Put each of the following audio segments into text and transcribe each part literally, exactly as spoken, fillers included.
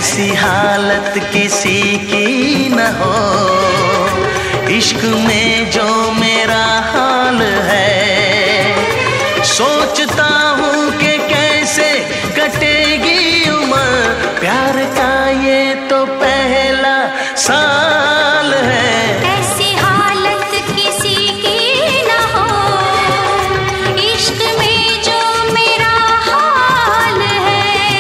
ऐसी हालत किसी की न हो, इश्क में जो मेरा हाल है। सोचता हूँ कि कैसे कटेगी उम्र, प्यार का ये तो पहला साल है। ऐसी हालत किसी की न हो, इश्क में जो मेरा हाल है।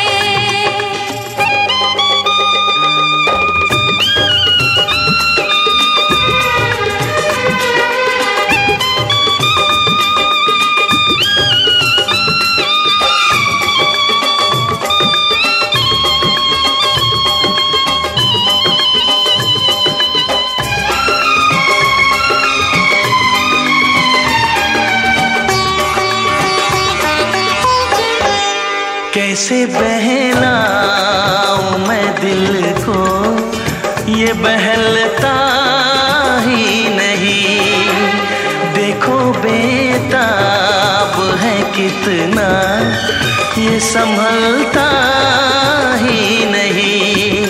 कैसे बहलाऊं मैं दिल को, ये बहलता ही नहीं। देखो बेताब है कितना, ये संभलता ही नहीं।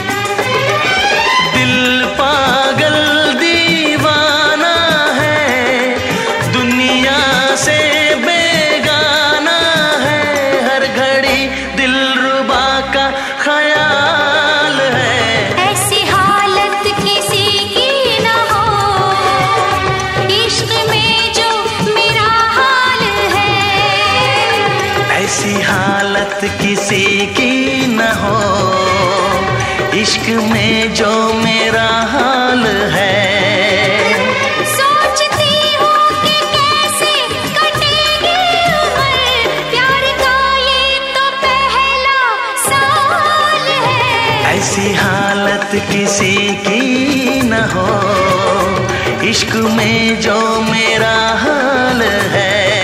दिल पागल दीवाना है, दुनिया से दिलरुबा का ख्याल है। ऐसी हालत किसी की न हो, इश्क में जो मेरा हाल है। ऐसी हालत किसी की न हो, इश्क में जो मेरा हाल है। ऐसी हालत किसी की न हो, इश्क में जो मेरा हाल है।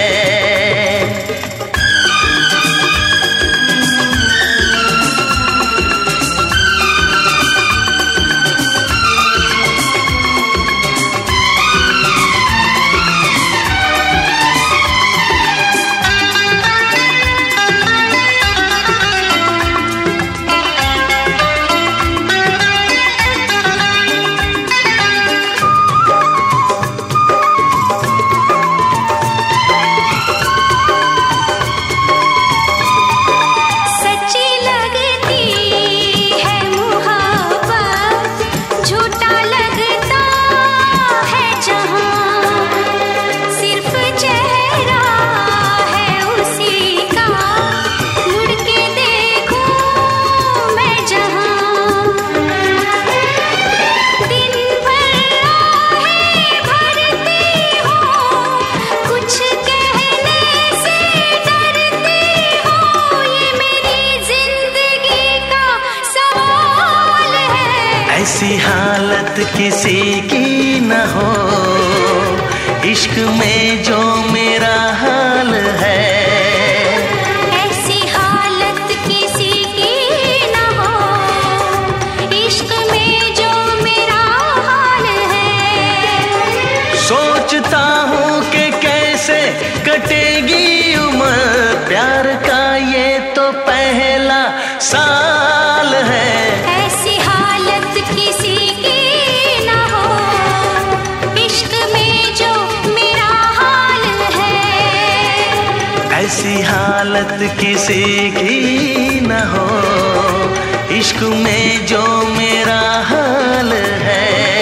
ऐसी हालत किसी की न हो, इश्क में जो मेरा हाल है। ऐसी हालत किसी की न हो, इश्क में जो मेरा हाल है। सोचता हूँ कि कैसे कटेगी उम्र, प्यार का ये तो पहला साल है। ऐसी हालत किसी की न हो, इश्क में जो मेरा हाल है। ऐसी हालत किसी की न हो, इश्क में जो मेरा हाल है।